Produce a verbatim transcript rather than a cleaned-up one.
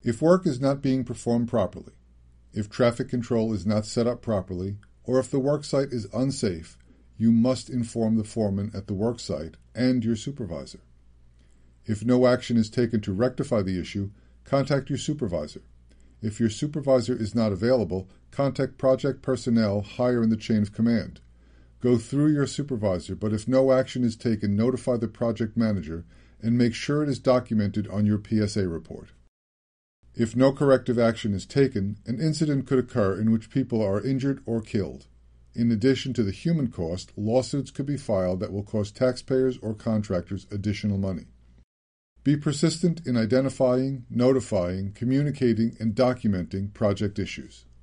If work is not being performed properly, if traffic control is not set up properly, or if the worksite is unsafe, you must inform the foreman at the worksite and your supervisor. If no action is taken to rectify the issue, contact your supervisor. If your supervisor is not available, contact project personnel higher in the chain of command. Go through your supervisor, but if no action is taken, notify the project manager and make sure it is documented on your P S A report. If no corrective action is taken, an incident could occur in which people are injured or killed. In addition to the human cost, lawsuits could be filed that will cost taxpayers or contractors additional money. Be persistent in identifying, notifying, communicating, and documenting project issues.